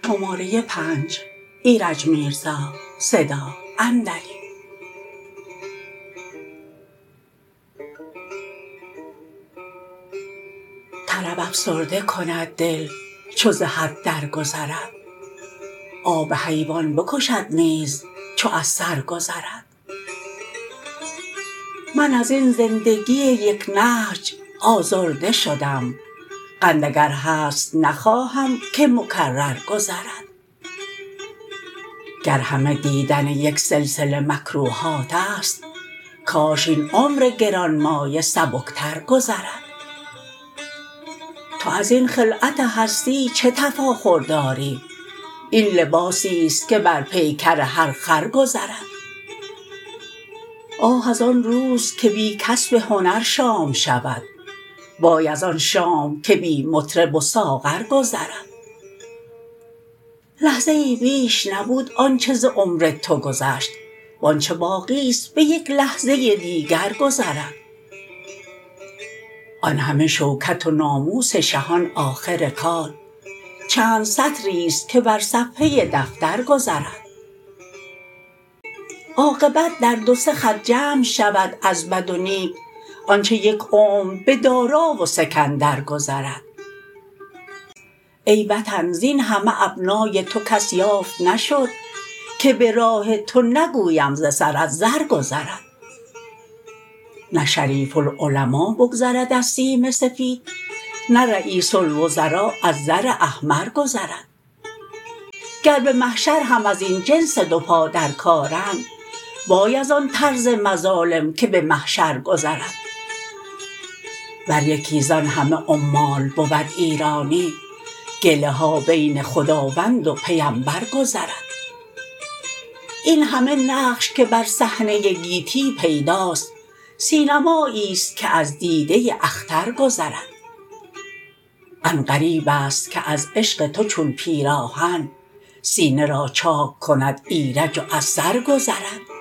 طرب افسرده کند دل چو ز حد درگذرد، آب حیوان بکشد نیز چو از سر گذرد. من ازین زندگی یک نهج آزرده شدم، قند اگر هست نخواهم که مکرر گذرد. گر همه دیدن یک سلسله مکروهات است، کاش این عمر گرانمایه سبکتر گذرد. تو ازین خلعت هستی چه تفاخر داری؟ این لباسی است که بر پیکر هر خر گذرد. آه از آن روز که بی کسب هنر شام شود، وای از آن شام که بی مطرب و ساغر گذرد. لحظه ای بیش نبود آنچه ز عمر تو گذشت، وانچه باقی است به یک لحظه دیگر گذرد. آن همه شوکت و ناموس شهان آخر کار، چند سطری است که بر صفحه دفتر گذرد. عاقبت در دو سه خط جمع شود از بد و نیک، آنچه یک عمر به دارا و سکندر گذرد. ای وطن زین همه ابنای تو کس یافت نشد، که به راه تو نگویم ز سرت زر گذرد. نه شریف العلما بگذرد از سیم سفید، نه رییس الوزرا از زر احمر گذرد. گر به محشر هم ازین جنس دو پا در کارند، وای از آن طرز مظالم که به محشر گذرد. ور یکی زان همه عمال بود ایرانی، گله ها بین خداوند و پیمبر گذرد. این همه نقش که بر صحنه گیتی پیداست، سینمایی است که از دیده اختر گذرد. آن غریب است که از عشق تو چون پیراهن، سینه را چاک کند ایرج و از سر گذرد.